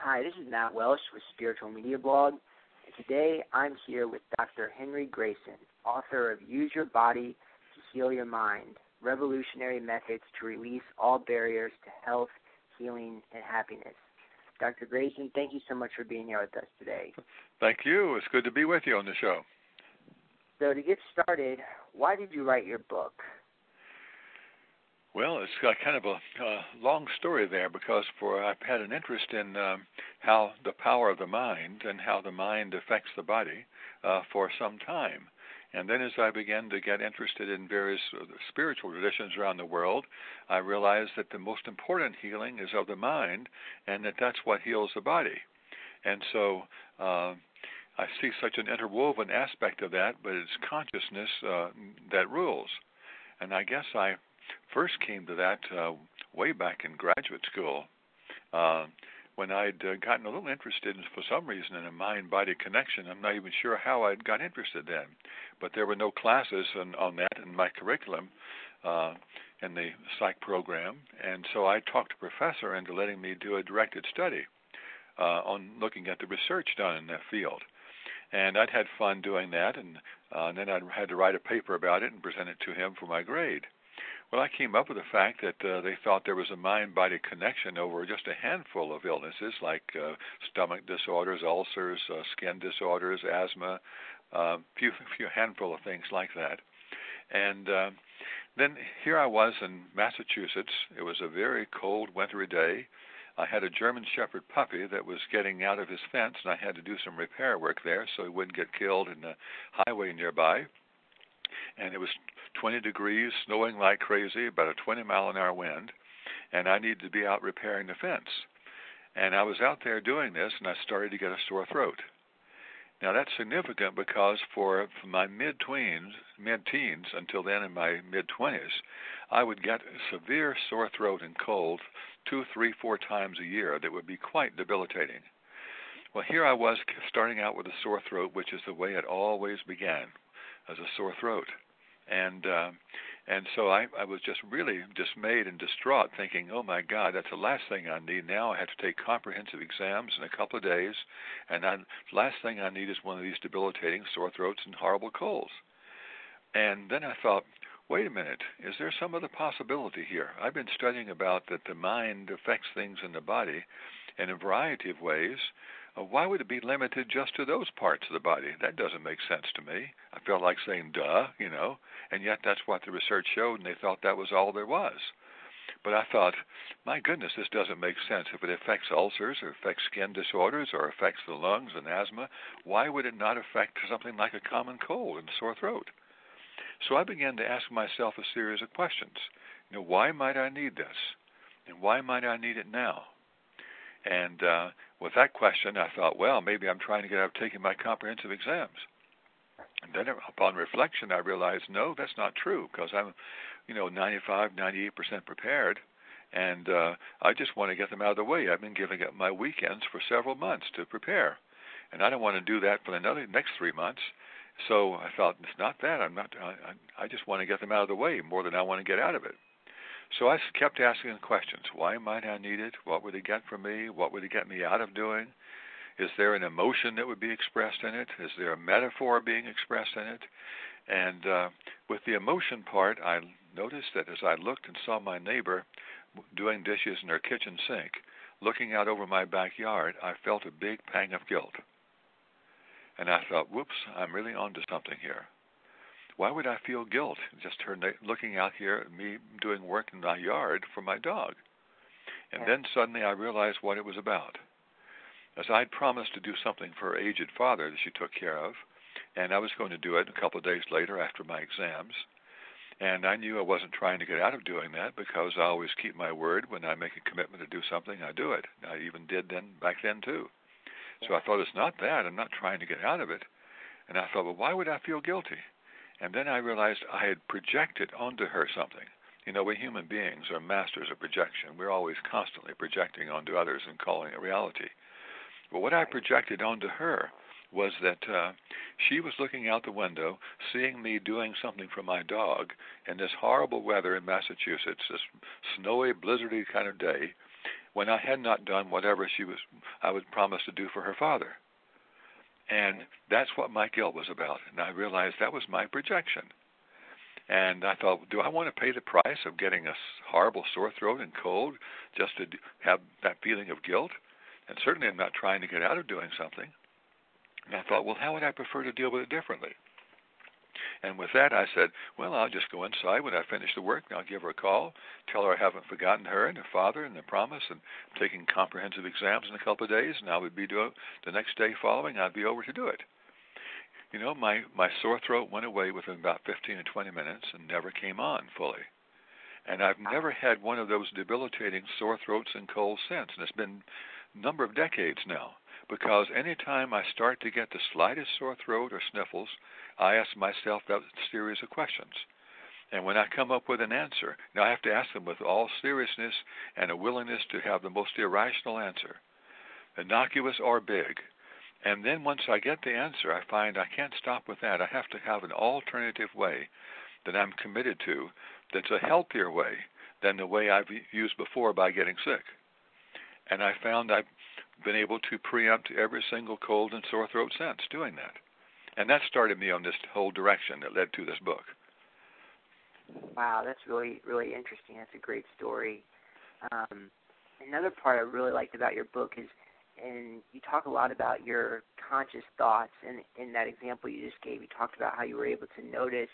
Hi, this is Matt Welsh with Spiritual Media Blog, and today I'm here with Dr. Henry Grayson, author of Use Your Body to Heal Your Mind, Revolutionary Methods to Release All Barriers to Health, Healing, and Happiness. Dr. Grayson, thank you so much for being here with us today. Thank you. It's good to be with you on the show. So to get started, why did you write your book? Well, it's got kind of a long story there because I've had an interest in how the power of the mind and how the mind affects the body for some time. And then as I began to get interested in various spiritual traditions around the world, I realized that the most important healing is of the mind and that's what heals the body. And so I see such an interwoven aspect of that, but it's consciousness that rules. And I guess I first came to that way back in graduate school when I'd gotten a little interested for some reason in a mind-body connection. I'm not even sure how I got interested then, but there were no classes on that in my curriculum in the psych program, and so I talked a professor into letting me do a directed study on looking at the research done in that field. And I'd had fun doing that, and then I had to write a paper about it and present it to him for my grade. Well, I came up with the fact that they thought there was a mind-body connection over just a handful of illnesses like stomach disorders, ulcers, skin disorders, asthma, a few handful of things like that. And then here I was in Massachusetts. It was a very cold, wintry day. I had a German Shepherd puppy that was getting out of his fence, and I had to do some repair work there so he wouldn't get killed in the highway nearby. And it was 20 degrees, snowing like crazy, about a 20-mile-an-hour wind, and I needed to be out repairing the fence. And I was out there doing this, and I started to get a sore throat. Now, that's significant because for my mid-teens until then in my mid-20s, I would get severe sore throat and cold 2, 3, 4 times a year that would be quite debilitating. Well, here I was starting out with a sore throat, which is the way it always began, as a sore throat. And so I was just really dismayed and distraught, thinking, oh, my God, that's the last thing I need. Now I have to take comprehensive exams in a couple of days, and the last thing I need is one of these debilitating sore throats and horrible colds. And then I thought, wait a minute, is there some other possibility here? I've been studying about that the mind affects things in the body in a variety of ways. Why would it be limited just to those parts of the body? That doesn't make sense to me. I felt like saying, duh, and yet that's what the research showed, and they thought that was all there was. But I thought, my goodness, this doesn't make sense. If it affects ulcers or affects skin disorders or affects the lungs and asthma, why would it not affect something like a common cold and sore throat? So I began to ask myself a series of questions. Why might I need this? And why might I need it now? And with that question, I thought, well, maybe I'm trying to get out of taking my comprehensive exams. And then upon reflection, I realized, no, that's not true, because I'm, 95, 98% prepared, and I just want to get them out of the way. I've been giving up my weekends for several months to prepare, and I don't want to do that for the next 3 months. So I thought, it's not that. I just want to get them out of the way more than I want to get out of it. So I kept asking questions. Why might I need it? What would it get from me? What would it get me out of doing? Is there an emotion that would be expressed in it? Is there a metaphor being expressed in it? And with the emotion part, I noticed that as I looked and saw my neighbor doing dishes in her kitchen sink, looking out over my backyard, I felt a big pang of guilt. And I thought, whoops, I'm really onto something here. Why would I feel guilt just her looking out here at me doing work in my yard for my dog? And then suddenly I realized what it was about. As I'd promised to do something for her aged father that she took care of, and I was going to do it a couple of days later after my exams, and I knew I wasn't trying to get out of doing that because I always keep my word. When I make a commitment to do something, I do it. I even did back then too. So I thought, it's not that. I'm not trying to get out of it. And I thought, well, why would I feel guilty? And then I realized I had projected onto her something. We human beings are masters of projection. We're always constantly projecting onto others and calling it reality. But what I projected onto her was that she was looking out the window, seeing me doing something for my dog in this horrible weather in Massachusetts, this snowy, blizzardy kind of day, when I had not done whatever I would promise to do for her father. And that's what my guilt was about. And I realized that was my projection. And I thought, do I want to pay the price of getting a horrible sore throat and cold just to have that feeling of guilt? And certainly I'm not trying to get out of doing something. And I thought, well, how would I prefer to deal with it differently? And with that, I said, well, I'll just go inside when I finish the work, and I'll give her a call, tell her I haven't forgotten her and her father and the promise, and I'm taking comprehensive exams in a couple of days, and I would be the next day following, I'd be over to do it. You know, my sore throat went away within about 15 to 20 minutes and never came on fully. And I've never had one of those debilitating sore throats and colds since, and it's been a number of decades now. Because any time I start to get the slightest sore throat or sniffles, I ask myself that series of questions. And when I come up with an answer, now I have to ask them with all seriousness and a willingness to have the most irrational answer, innocuous or big. And then once I get the answer, I find I can't stop with that. I have to have an alternative way that I'm committed to that's a healthier way than the way I've used before by getting sick. And I found I've been able to preempt every single cold and sore throat since doing that. And that started me on this whole direction that led to this book. Wow, that's really, really interesting. That's a great story. Another part I really liked about your book is, and you talk a lot about your conscious thoughts, and in that example you just gave, you talked about how you were able to notice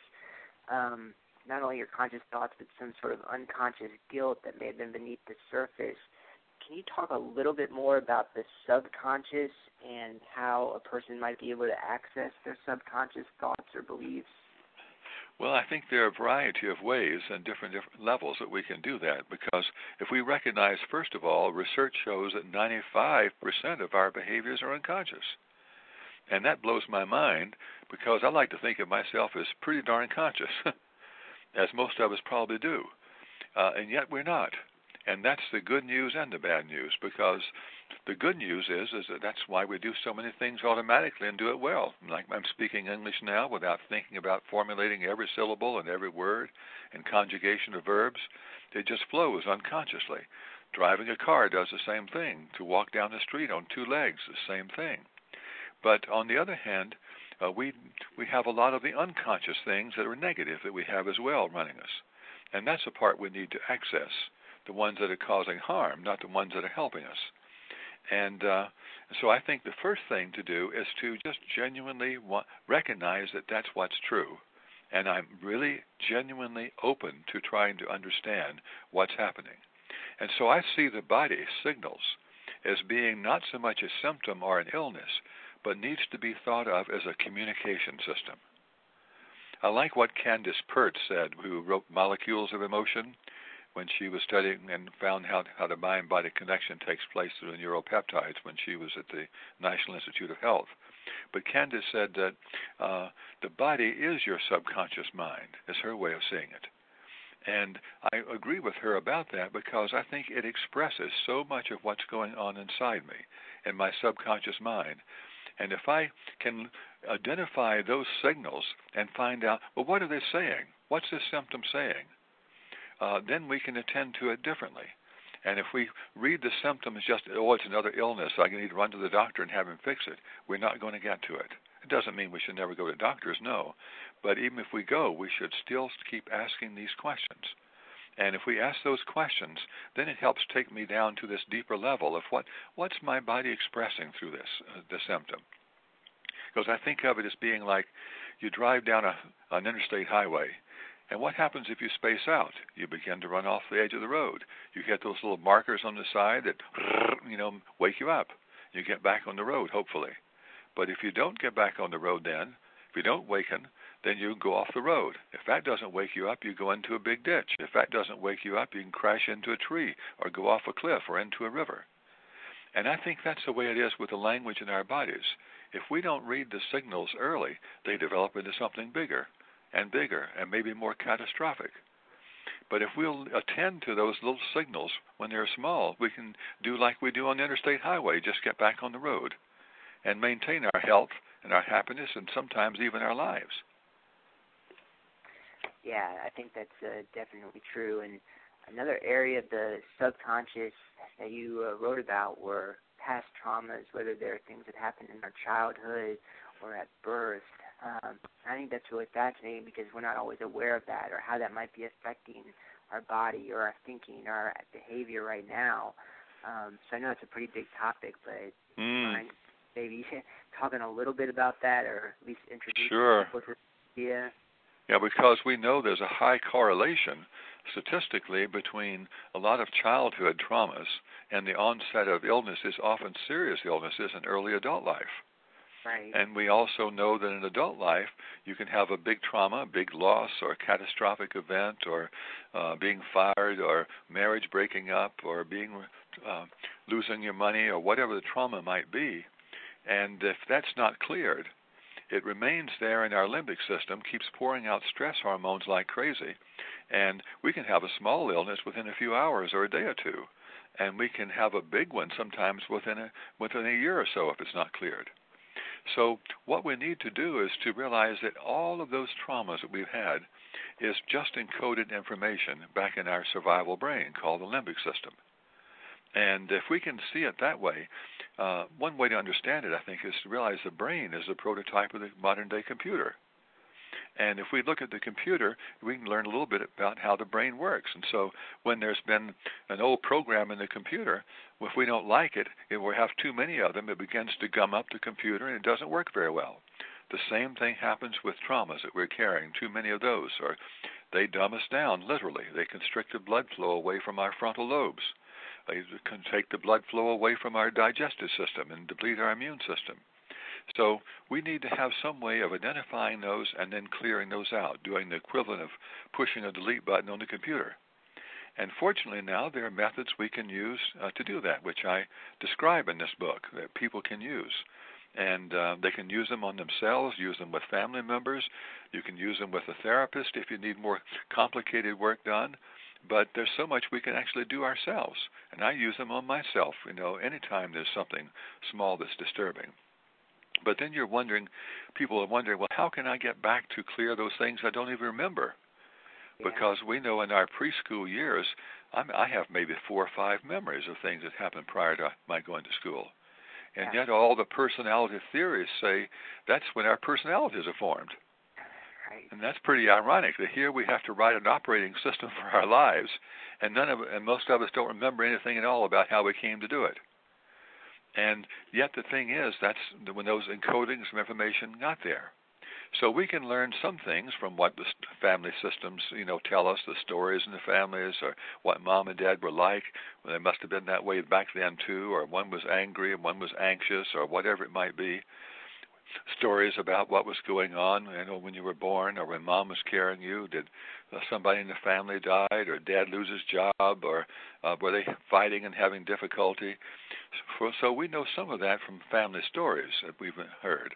not only your conscious thoughts, but some sort of unconscious guilt that may have been beneath the surface. Can you talk a little bit more about the subconscious and how a person might be able to access their subconscious thoughts or beliefs? Well, I think there are a variety of ways and different levels that we can do that, because if we recognize, first of all, research shows that 95% of our behaviors are unconscious. And that blows my mind, because I like to think of myself as pretty darn conscious, as most of us probably do. And yet we're not. And that's the good news and the bad news, because the good news is that that's why we do so many things automatically and do it well. Like I'm speaking English now without thinking about formulating every syllable and every word and conjugation of verbs. It just flows unconsciously. Driving a car does the same thing. To walk down the street on two legs, the same thing. But on the other hand, we have a lot of the unconscious things that are negative that we have as well running us. And that's the part we need to access. The ones that are causing harm, not the ones that are helping us. And so I think the first thing to do is to just genuinely recognize that that's what's true. And I'm really genuinely open to trying to understand what's happening. And so I see the body signals as being not so much a symptom or an illness, but needs to be thought of as a communication system. I like what Candace Pert said, who wrote Molecules of Emotion, when she was studying and found how the mind-body connection takes place through the neuropeptides when she was at the National Institute of Health. But Candace said that the body is your subconscious mind, is her way of seeing it. And I agree with her about that, because I think it expresses so much of what's going on inside me, in my subconscious mind. And if I can identify those signals and find out, well, what are they saying? What's this symptom saying? Then we can attend to it differently. And if we read the symptom as just, oh, it's another illness, I need to run to the doctor and have him fix it, we're not going to get to it. It doesn't mean we should never go to doctors, no. But even if we go, we should still keep asking these questions. And if we ask those questions, then it helps take me down to this deeper level of what's my body expressing through the symptom. Because I think of it as being like you drive down an interstate highway. And what happens if you space out? You begin to run off the edge of the road. You get those little markers on the side that, wake you up. You get back on the road, hopefully. But if you don't get back on the road then, if you don't waken, then you go off the road. If that doesn't wake you up, you go into a big ditch. If that doesn't wake you up, you can crash into a tree or go off a cliff or into a river. And I think that's the way it is with the language in our bodies. If we don't read the signals early, they develop into something bigger and maybe more catastrophic. But if we'll attend to those little signals when they're small, we can do like we do on the interstate highway, just get back on the road and maintain our health and our happiness and sometimes even our lives. Yeah, I think that's definitely true. And Another area of the subconscious that you wrote about were past traumas, whether they're things that happened in our childhood or at birth. I think that's really fascinating because we're not always aware of that or how that might be affecting our body or our thinking or our behavior right now. So I know it's a pretty big topic, but mind maybe talking a little bit about that or at least introducing people to the idea? Yeah, because we know there's a high correlation statistically between a lot of childhood traumas and the onset of illnesses, often serious illnesses, in early adult life. Right. And we also know that in adult life, you can have a big trauma, a big loss, or a catastrophic event, or being fired, or marriage breaking up, or being losing your money, or whatever the trauma might be. And if that's not cleared, it remains there in our limbic system, keeps pouring out stress hormones like crazy, and we can have a small illness within a few hours or a day or two, and we can have a big one sometimes within a year or so if it's not cleared. So what we need to do is to realize that all of those traumas that we've had is just encoded information back in our survival brain called the limbic system. And if we can see it that way, one way to understand it, I think, is to realize the brain is the prototype of the modern-day computer. And if we look at the computer, we can learn a little bit about how the brain works. And so when there's been an old program in the computer, if we don't like it, if we have too many of them, it begins to gum up the computer and it doesn't work very well. The same thing happens with traumas that we're carrying, too many of those, or they dumb us down, literally. They constrict the blood flow away from our frontal lobes. They can take the blood flow away from our digestive system and deplete our immune system. So we need to have some way of identifying those and then clearing those out, doing the equivalent of pushing a delete button on the computer. And fortunately now there are methods we can use to do that, which I describe in this book, that people can use. And they can use them on themselves, use them with family members. You can use them with a therapist if you need more complicated work done. But there's so much we can actually do ourselves. And I use them on myself, anytime there's something small that's disturbing. But then people are wondering, well, how can I get back to clear those things I don't even remember? Yeah. Because we know in our preschool years, I have maybe 4 or 5 memories of things that happened prior to my going to school. And yet all the personality theories say that's when our personalities are formed. Right. And that's pretty ironic that here we have to write an operating system for our lives, and most of us don't remember anything at all about how we came to do it. And yet the thing is, that's when those encodings of information got there. So we can learn some things from what the family systems, tell us, the stories in the families, or what mom and dad were like. Well, they must have been that way back then too, or one was angry and one was anxious, or whatever it might be. Stories about what was going on, when you were born, or when mom was carrying you. Did somebody in the family died, or dad lose his job, or were they fighting and having difficulty? So we know some of that from family stories that we've heard.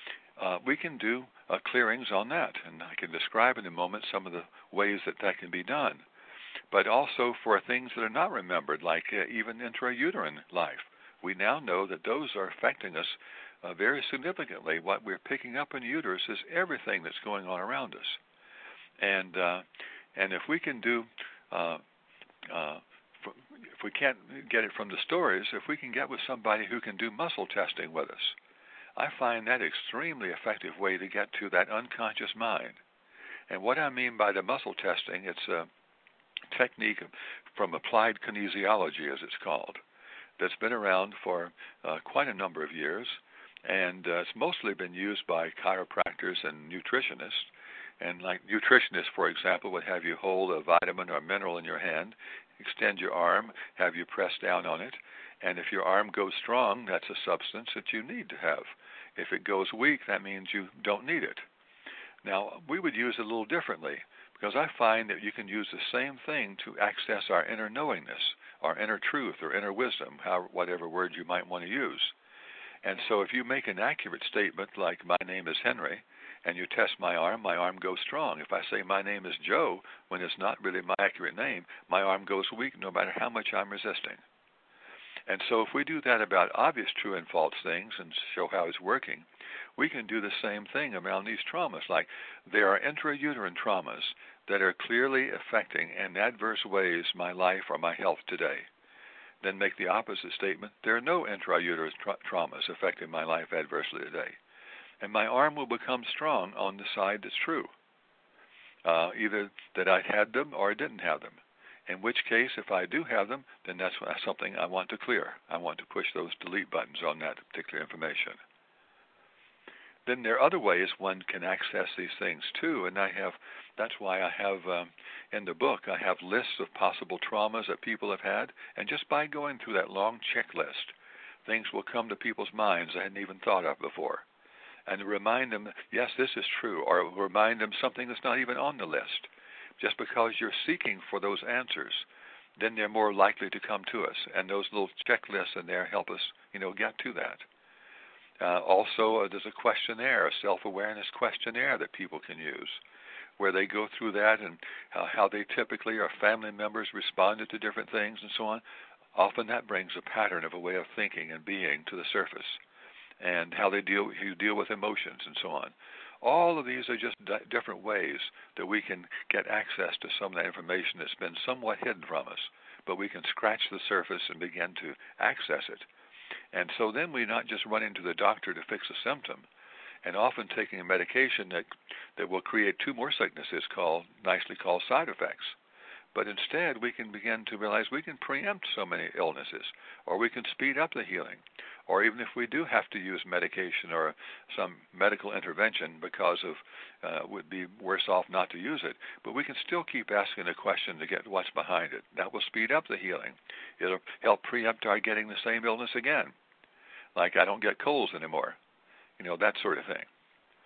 We can do clearings on that, and I can describe in a moment some of the ways that can be done. But also for things that are not remembered, like even intrauterine life. We now know that those are affecting us very significantly. What we're picking up in the uterus is everything that's going on around us. And if we can do, if we can't get it from the stories, if we can get with somebody who can do muscle testing with us, I find that extremely effective way to get to that unconscious mind. And what I mean by the muscle testing, it's a technique from applied kinesiology, as it's called, that's been around for quite a number of years, and it's mostly been used by chiropractors and nutritionists. And like nutritionists, for example, would have you hold a vitamin or mineral in your hand, extend your arm, have you press down on it, and if your arm goes strong, that's a substance that you need to have. If it goes weak, that means you don't need it. Now, we would use it a little differently, because I find that you can use the same thing to access our inner knowingness, our inner truth, or inner wisdom, whatever word you might want to use. And so if you make an accurate statement like, my name is Henry, and you test my arm goes strong. If I say my name is Joe, when it's not really my accurate name, my arm goes weak no matter how much I'm resisting. And so if we do that about obvious true and false things and show how it's working, we can do the same thing around these traumas. Like there are intrauterine traumas that are clearly affecting in adverse ways my life or my health today. Then make the opposite statement. There are no intrauterine traumas affecting my life adversely today. And my arm will become strong on the side that's true. Either that I had them or I didn't have them. In which case, if I do have them, then that's something I want to clear. I want to push those delete buttons on that particular information. Then there are other ways one can access these things too, and that's why I have in the book I have lists of possible traumas that people have had, and just by going through that long checklist, things will come to people's minds I hadn't even thought of before, and remind them, yes, this is true, or remind them something that's not even on the list. Just because you're seeking for those answers, then they're more likely to come to us, and those little checklists in there help us, get to that. Also, there's a questionnaire, a self-awareness questionnaire that people can use, where they go through that and how they typically or family members responded to different things and so on. Often that brings a pattern of a way of thinking and being to the surface, and how you deal with emotions and so on. All of these are just different ways that we can get access to some of that information that's been somewhat hidden from us, but we can scratch the surface and begin to access it. And so then we not just run into the doctor to fix a symptom, and often taking a medication that will create two more sicknesses nicely called side effects. But instead, we can begin to realize we can preempt so many illnesses, or we can speed up the healing, or even if we do have to use medication or some medical intervention because would be worse off not to use it, but we can still keep asking the question to get what's behind it. That will speed up the healing. It'll help preempt our getting the same illness again, like I don't get colds anymore, that sort of thing.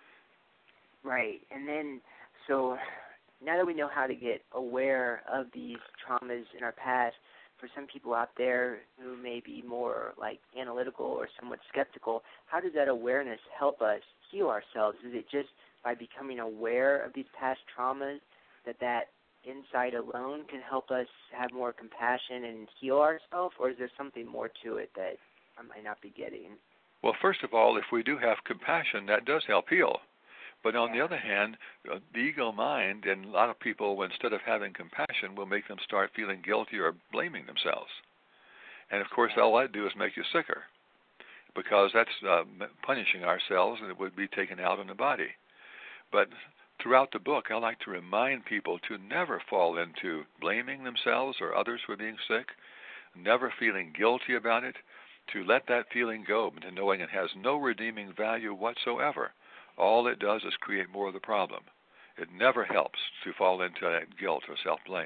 Right, and then so now that we know how to get aware of these traumas in our past, for some people out there who may be more like analytical or somewhat skeptical, how does that awareness help us heal ourselves? Is it just by becoming aware of these past traumas that insight alone can help us have more compassion and heal ourselves, or is there something more to it that I might not be getting? Well, first of all, if we do have compassion, that does help heal. But on the other hand, the ego mind, and a lot of people, instead of having compassion, will make them start feeling guilty or blaming themselves. And, of course, all that do is make you sicker, because that's punishing ourselves, and it would be taken out on the body. But throughout the book, I like to remind people to never fall into blaming themselves or others for being sick, never feeling guilty about it, to let that feeling go, to knowing it has no redeeming value whatsoever. All it does is create more of the problem. It never helps to fall into that guilt or self-blame.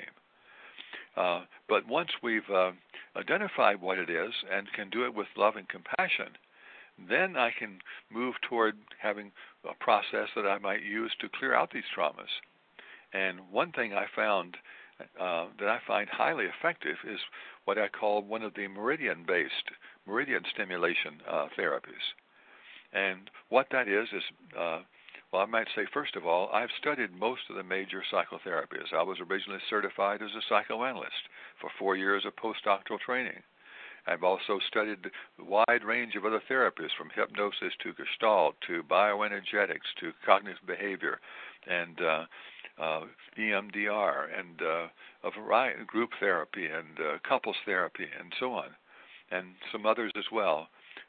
But once we've identified what it is and can do it with love and compassion, then I can move toward having a process that I might use to clear out these traumas. And one thing I found that I find highly effective is what I call one of the meridian stimulation therapies. And what that is, I might say, first of all, I've studied most of the major psychotherapies. I was originally certified as a psychoanalyst for 4 years of postdoctoral training. I've also studied a wide range of other therapies, from hypnosis to Gestalt to bioenergetics to cognitive behavior and EMDR and a variety of group therapy and couples therapy and so on, and some others as well.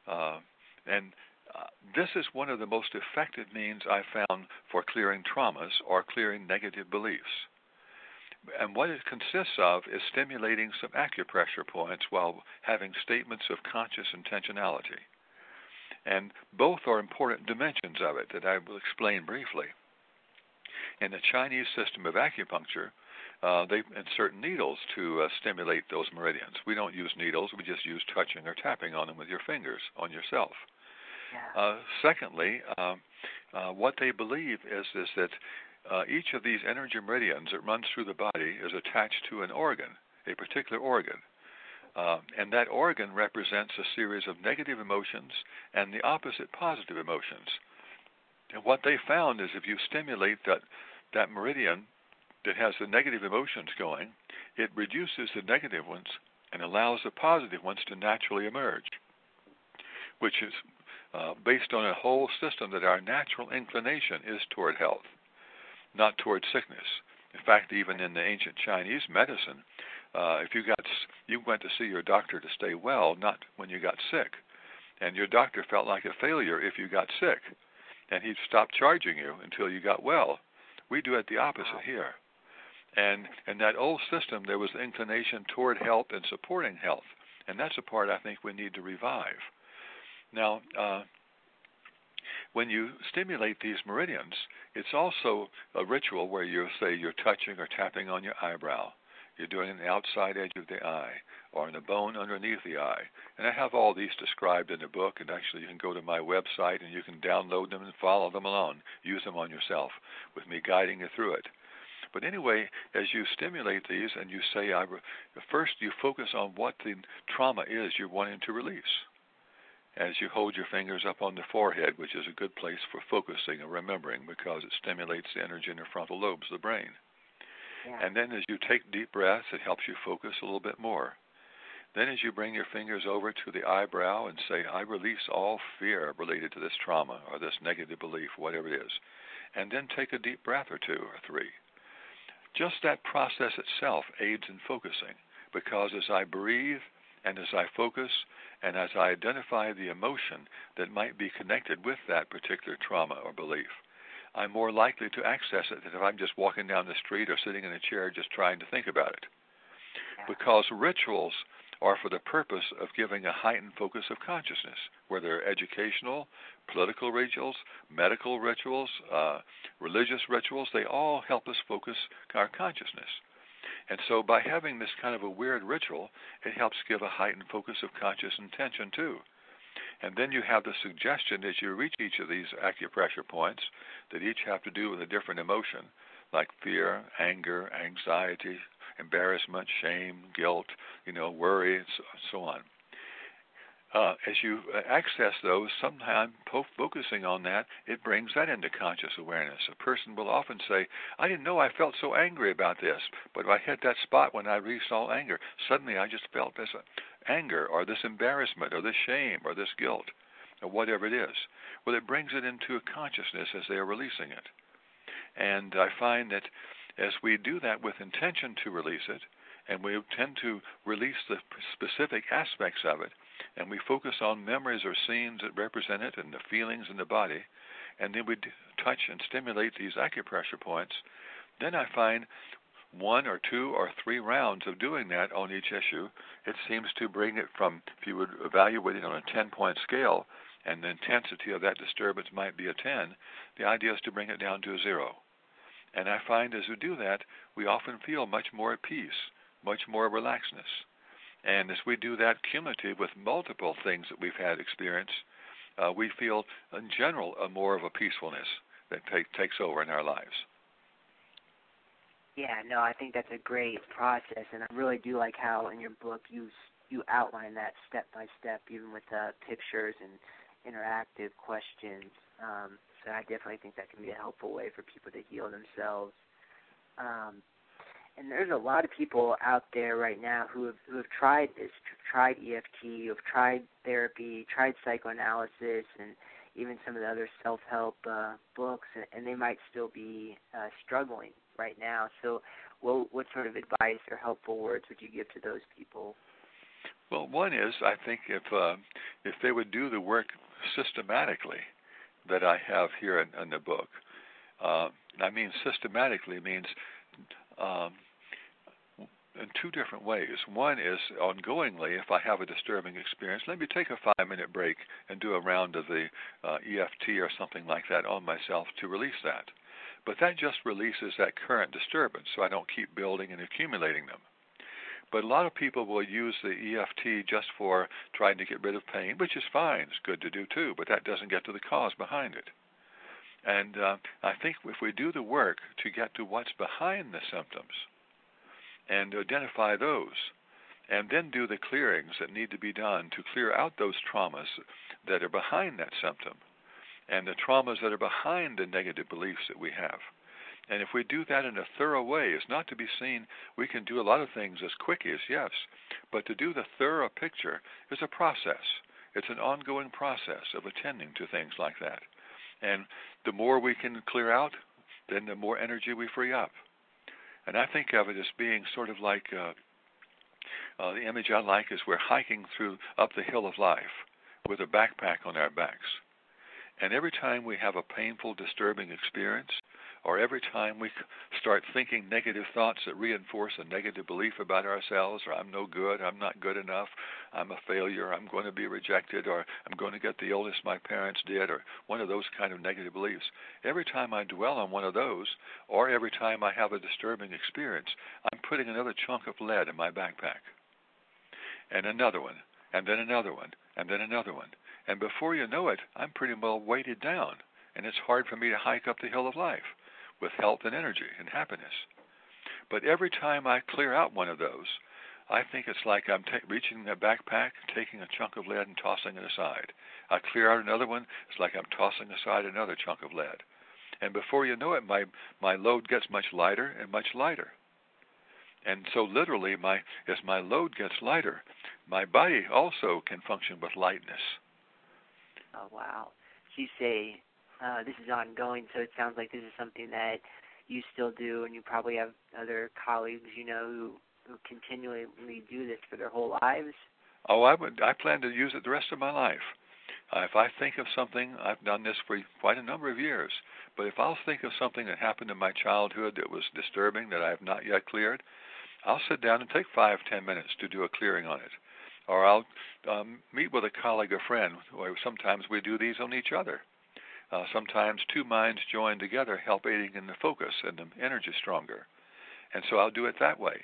This is one of the most effective means I've found for clearing traumas or clearing negative beliefs. And what it consists of is stimulating some acupressure points while having statements of conscious intentionality. And both are important dimensions of it that I will explain briefly. In the Chinese system of acupuncture, they insert needles to stimulate those meridians. We don't use needles, we just use touching or tapping on them with your fingers on yourself. Secondly, what they believe is that each of these energy meridians that runs through the body is attached to an organ, a particular organ. And that organ represents a series of negative emotions and the opposite positive emotions. And what they found is if you stimulate that meridian that has the negative emotions going, it reduces the negative ones and allows the positive ones to naturally emerge, which is based on a whole system that our natural inclination is toward health, not toward sickness. In fact, even in the ancient Chinese medicine, if you went to see your doctor to stay well, not when you got sick, and your doctor felt like a failure if you got sick, and he'd stop charging you until you got well. We do it the opposite here. And in that old system, there was the inclination toward health and supporting health, and that's a part I think we need to revive. Now, when you stimulate these meridians, it's also a ritual where you're touching or tapping on your eyebrow. You're doing it on the outside edge of the eye or in the bone underneath the eye. And I have all these described in the book, and actually you can go to my website and you can download them and follow them along. Use them on yourself with me guiding you through it. But anyway, as you stimulate these and you say, first you focus on what the trauma is you're wanting to release. As you hold your fingers up on the forehead, which is a good place for focusing and remembering because it stimulates the energy in the frontal lobes of the brain. Yeah. And then as you take deep breaths, it helps you focus a little bit more. Then as you bring your fingers over to the eyebrow and say, I release all fear related to this trauma or this negative belief, whatever it is. And then take a deep breath or two or three. Just that process itself aids in focusing, because as I breathe and as I focus and as I identify the emotion that might be connected with that particular trauma or belief, I'm more likely to access it than if I'm just walking down the street or sitting in a chair just trying to think about it. Because rituals are for the purpose of giving a heightened focus of consciousness, whether they're educational, political rituals, medical rituals, religious rituals. They all help us focus our consciousness. And so by having this kind of a weird ritual, it helps give a heightened focus of conscious intention too. And then you have the suggestion as you reach each of these acupressure points that each have to do with a different emotion, like fear, anger, anxiety, embarrassment, shame, guilt, worry, and so on. As you access those, sometimes focusing on that, it brings that into conscious awareness. A person will often say, I didn't know I felt so angry about this, but I hit that spot when I released all anger. Suddenly I just felt this anger or this embarrassment or this shame or this guilt or whatever it is. Well, it brings it into a consciousness as they are releasing it. And I find that as we do that with intention to release it, and we tend to release the specific aspects of it, and we focus on memories or scenes that represent it and the feelings in the body, and then we touch and stimulate these acupressure points, then I find 1 or 2 or 3 rounds of doing that on each issue, it seems to bring it from, if you would evaluate it on a 10-point scale, and the intensity of that disturbance might be a 10, the idea is to bring it down to a 0. And I find as we do that, we often feel much more at peace, much more relaxedness. And as we do that cumulative with multiple things that we've had experience, we feel, in general, more of a peacefulness that takes over in our lives. Yeah, no, I think that's a great process, and I really do like how in your book you outline that step by step, even with pictures and interactive questions. So I definitely think that can be a helpful way for people to heal themselves. And there's a lot of people out there right now who have tried this, tried EFT, who have tried therapy, tried psychoanalysis, and even some of the other self-help books, and they might still be struggling right now. So what sort of advice or helpful words would you give to those people? Well, one is, I think if they would do the work systematically that I have here in the book, I mean systematically means in 2 different ways. One is ongoingly, if I have a disturbing experience, let me take a 5-minute break and do a round of the EFT or something like that on myself to release that. But that just releases that current disturbance, so I don't keep building and accumulating them. But a lot of people will use the EFT just for trying to get rid of pain, which is fine. It's good to do too, but that doesn't get to the cause behind it. And I think if we do the work to get to what's behind the symptoms and identify those, and then do the clearings that need to be done to clear out those traumas that are behind that symptom and the traumas that are behind the negative beliefs that we have, And if we do that in a thorough way, it's not to be seen, we can do a lot of things as quickies, yes, but to do the thorough picture is a process. It's an ongoing process of attending to things like that. And the more we can clear out, then the more energy we free up. And I think of it as being sort of like, the image I like is we're hiking up the hill of life with a backpack on our backs. And every time we have a painful, disturbing experience, or every time we start thinking negative thoughts that reinforce a negative belief about ourselves, or I'm no good, I'm not good enough, I'm a failure, I'm going to be rejected, or I'm going to get the illness my parents did, or one of those kind of negative beliefs, every time I dwell on one of those, or every time I have a disturbing experience, I'm putting another chunk of lead in my backpack. And another one, and then another one, and then another one. And before you know it, I'm pretty well weighted down, and it's hard for me to hike up the hill of life with health and energy and happiness. But every time I clear out one of those, I think it's like I'm reaching a backpack, taking a chunk of lead and tossing it aside. I clear out another one, it's like I'm tossing aside another chunk of lead. And before you know it, my load gets much lighter and much lighter. And so literally, as my load gets lighter, my body also can function with lightness. Oh, wow. So you say this is ongoing, so it sounds like this is something that you still do, and you probably have other colleagues, who continually do this for their whole lives. Oh, I plan to use it the rest of my life. If I think of something, I've done this for quite a number of years, but if I'll think of something that happened in my childhood that was disturbing that I have not yet cleared, I'll sit down and take 5-10 minutes to do a clearing on it. Or I'll meet with a colleague or friend, or sometimes we do these on each other. Sometimes two minds joined together help aiding in the focus and the energy stronger. And so I'll do it that way.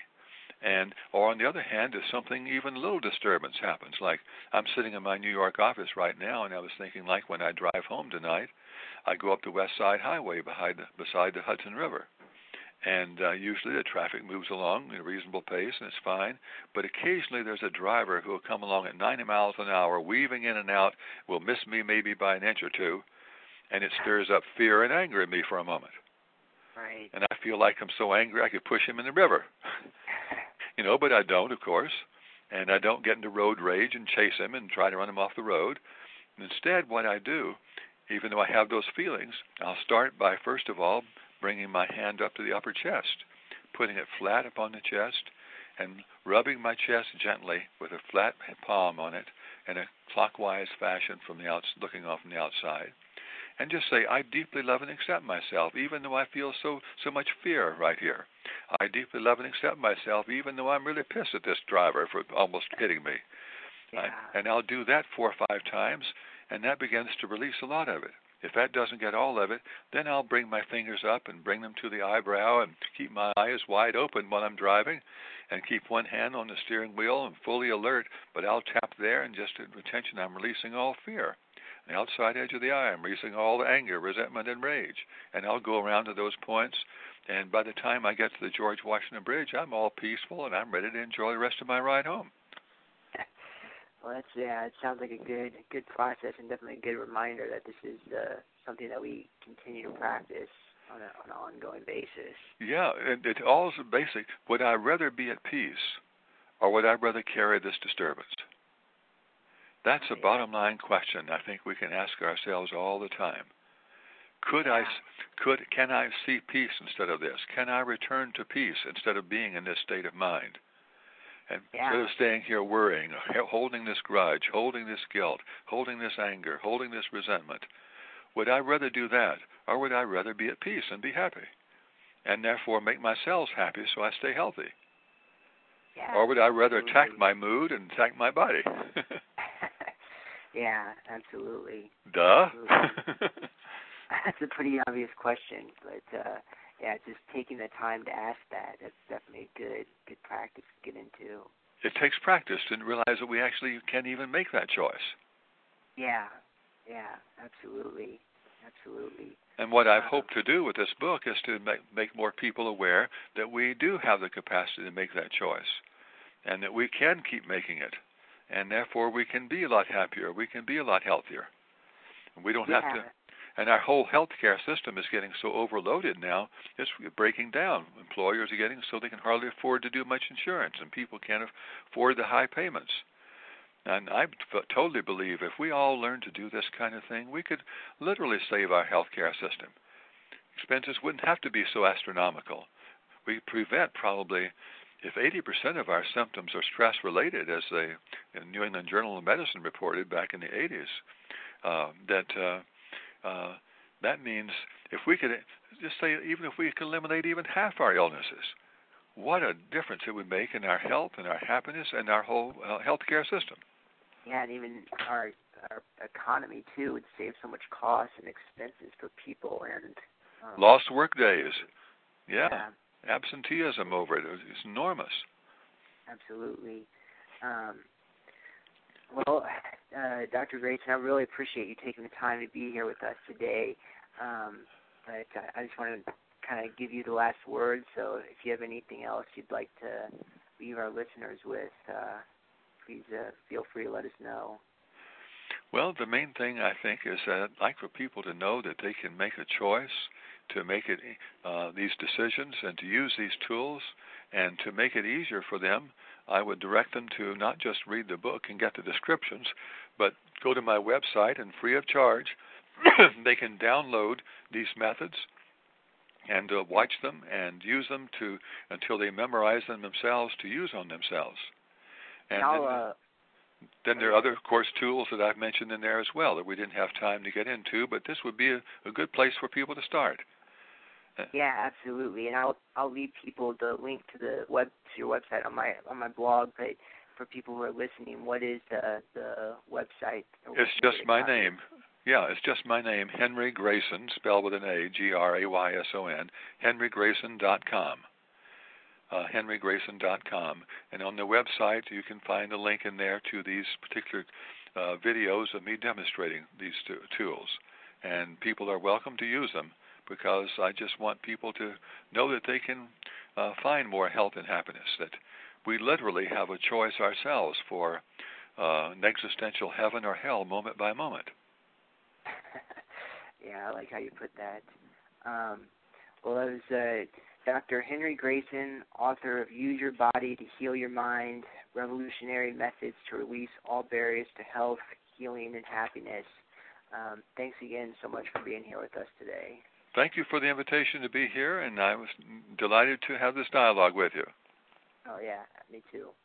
Or on the other hand, if something, even a little disturbance happens, like I'm sitting in my New York office right now, and I was thinking, like when I drive home tonight, I go up the West Side Highway beside the Hudson River. And usually the traffic moves along at a reasonable pace, and it's fine. But occasionally there's a driver who will come along at 90 miles an hour, weaving in and out, will miss me maybe by an inch or two, and it stirs up fear and anger in me for a moment. Right. And I feel like I'm so angry I could push him in the river. But I don't, of course. And I don't get into road rage and chase him and try to run him off the road. And instead, what I do, even though I have those feelings, I'll start by, first of all, bringing my hand up to the upper chest, putting it flat upon the chest, and rubbing my chest gently with a flat palm on it in a clockwise fashion looking off from the outside. And just say, I deeply love and accept myself, even though I feel so much fear right here. I deeply love and accept myself, even though I'm really pissed at this driver for almost hitting me. Yeah. And I'll do that 4 or 5 times, and that begins to release a lot of it. If that doesn't get all of it, then I'll bring my fingers up and bring them to the eyebrow and keep my eyes wide open while I'm driving and keep one hand on the steering wheel and fully alert, but I'll tap there and just in attention I'm releasing all fear. The outside edge of the eye, I'm releasing all the anger, resentment, and rage. And I'll go around to those points, and by the time I get to the George Washington Bridge, I'm all peaceful, and I'm ready to enjoy the rest of my ride home. Well, it sounds like a good process, and definitely a good reminder that this is something that we continue to practice on an ongoing basis. Yeah, and it all is basic. Would I rather be at peace, or would I rather carry this disturbance? That's a bottom line question I think we can ask ourselves all the time. Can I see peace instead of this? Can I return to peace instead of being in this state of mind? And instead of staying here worrying, holding this grudge, holding this guilt, holding this anger, holding this resentment, would I rather do that, or would I rather be at peace and be happy, and therefore make my cells happy so I stay healthy? Yeah, or would I rather attack my mood and attack my body? Yeah, absolutely. Duh. Absolutely. That's a pretty obvious question, but just taking the time to ask that's definitely a good practice to get into. It takes practice to realize that we actually can even make that choice. Yeah, absolutely. And what I've hoped to do with this book is to make more people aware that we do have the capacity to make that choice, and that we can keep making it. And therefore we can be a lot happier, we can be a lot healthier. And we don't have to, And our whole healthcare system is getting so overloaded now, it's breaking down. Employers are getting so they can hardly afford to do much insurance, and people can't afford the high payments. And I totally believe if we all learn to do this kind of thing, we could literally save our healthcare system. Expenses wouldn't have to be so astronomical. We prevent probably, if 80% of our symptoms are stress-related, as the New England Journal of Medicine reported back in the 80s, that means if we could just say, even if we could eliminate even half our illnesses, what a difference it would make in our health and our happiness and our whole healthcare system. Yeah, and even our economy too would save so much cost and expenses for people, and lost work days. Yeah. Absenteeism over it is enormous. Absolutely. Well, Dr. Grayson, I really appreciate you taking the time to be here with us today. But I just want to kind of give you the last word, so if you have anything else you'd like to leave our listeners with, please feel free to let us know. Well, the main thing, I think, is that I'd like for people to know that they can make a choice to make it these decisions and to use these tools, and to make it easier for them, I would direct them to not just read the book and get the descriptions, but go to my website, and free of charge, they can download these methods and watch them and use them until they memorize them themselves to use on themselves. And then there are other, of course, tools that I've mentioned in there as well that we didn't have time to get into, but this would be a good place for people to start. Yeah, absolutely, and I'll leave people the link to your website on my blog. But for people who are listening, what is the website? It's just my name. Yeah, it's just my name, Henry Grayson, spelled with an A, Grayson, henrygrayson.com. henrygrayson.com. And on the website, you can find a link in there to these particular videos of me demonstrating these tools. And people are welcome to use them, because I just want people to know that they can find more health and happiness, that we literally have a choice ourselves for an existential heaven or hell moment by moment. Yeah, I like how you put that. Well, that was Dr. Henry Grayson, author of Use Your Body to Heal Your Mind, Revolutionary Methods to Release All Barriers to Health, Healing, and Happiness. Thanks again so much for being here with us today. Thank you for the invitation to be here, and I was delighted to have this dialogue with you. Oh, yeah, me too.